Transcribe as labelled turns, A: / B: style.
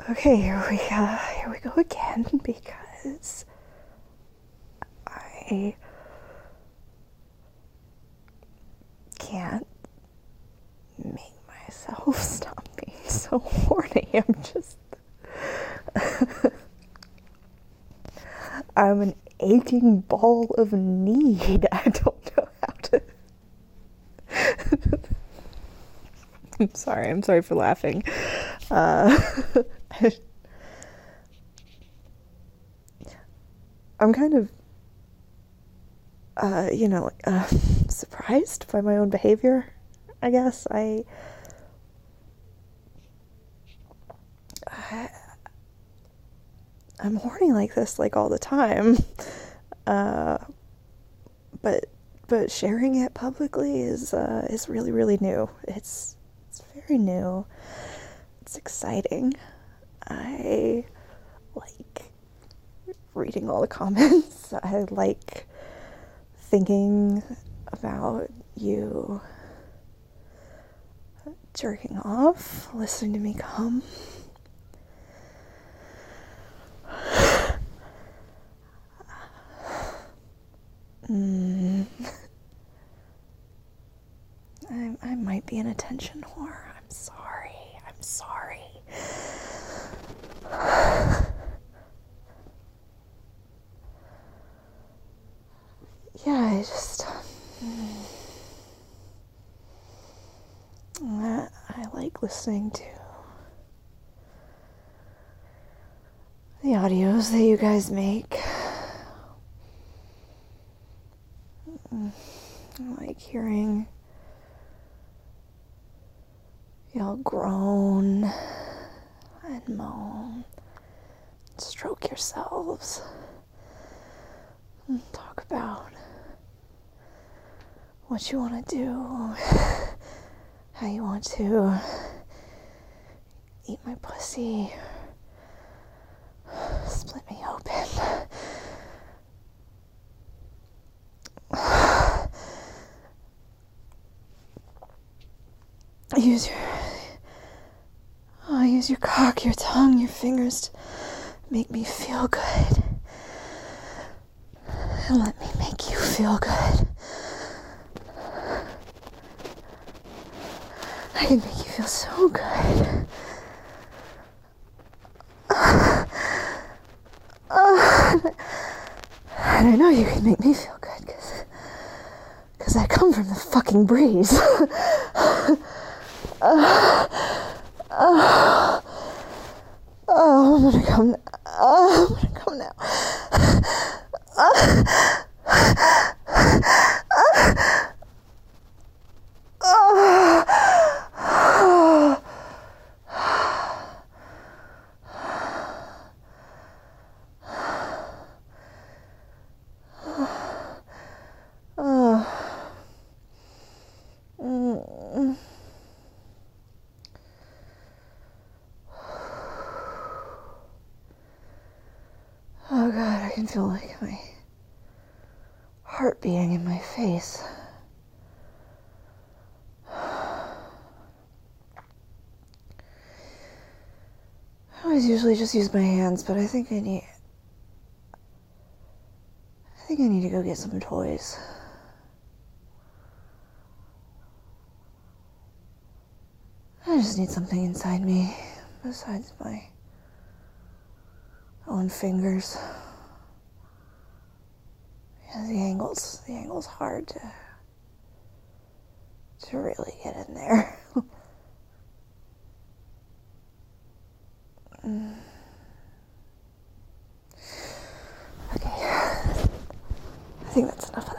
A: Okay, here we go again, because I can't make myself stop being so horny. I'm an aching ball of need. I don't know how to. I'm sorry for laughing. I'm kind of, surprised by my own behavior, I guess. I'm horny like this, like, all the time. But sharing it publicly is really, really new. It's very new. It's exciting. I like reading all the comments. I like thinking about you jerking off, listening to me come. I might be an attention whore. I'm sorry. Yeah, I like listening to the audios that you guys make. I like hearing y'all groan and moan, stroke yourselves, and talk about what you want to do, how you want to eat my pussy, split me open. Use your cock, your tongue, your fingers to make me feel good. And let me make you feel good. I can make you feel so good. And I know you can make me feel good, because I come from the fucking breeze. I'm gonna come now. Oh God, I can feel like my heart beating in my face. I always usually just use my hands, but I think I need to go get some toys. I just need something inside me besides my own fingers. Yeah, the angle's hard to really get in there. Okay, I think that's enough.